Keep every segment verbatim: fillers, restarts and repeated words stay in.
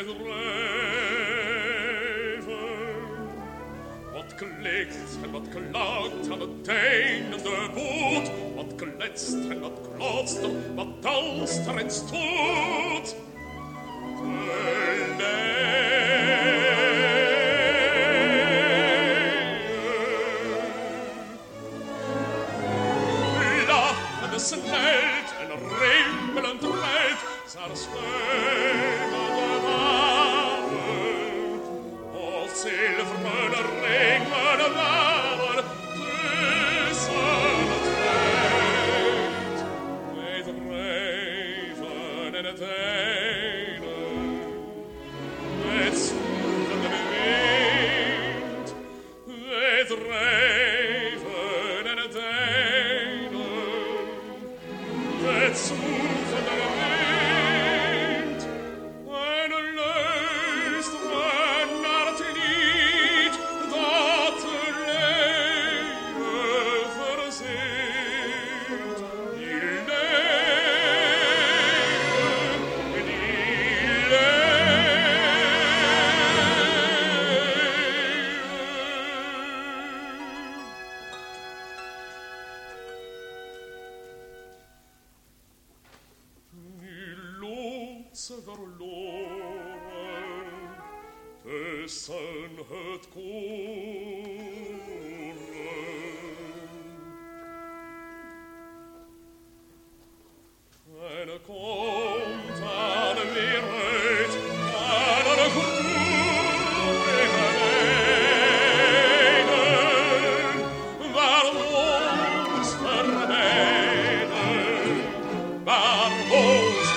Wat klikt en wat klakt aan het deinende boot, wat kletst en wat klotst er, wat danst er en stoot. Lachende snelt en rimpelend rijdt, zar schemerde waren, of zilverne ringen waren tussen het veld. Wij drijven in het einde, met zoekende wind. Wij drijven in het einde, met zoekende wind. En luisteren naar het lied dat de leven verzingt. Die leven, die loodse verloren tussen het koren. En er komt aan weer uit aan een groenige weiden, waar ons vermijden, waar ons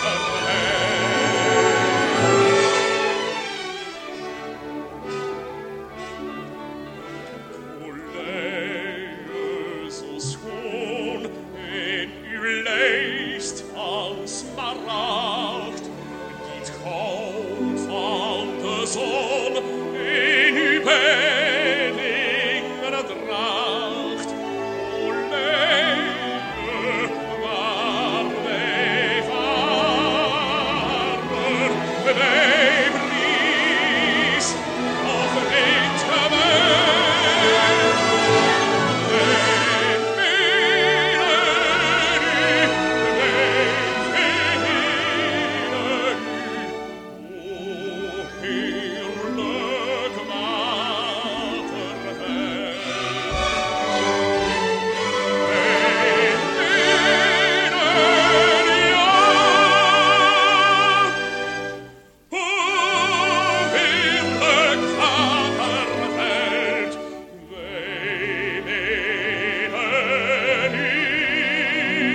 als smaragd, dit goud van de zon in uw beddingen draagt. O leven, waar wij varen, wij bries of wind gewend.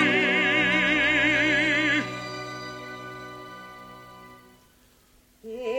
Oh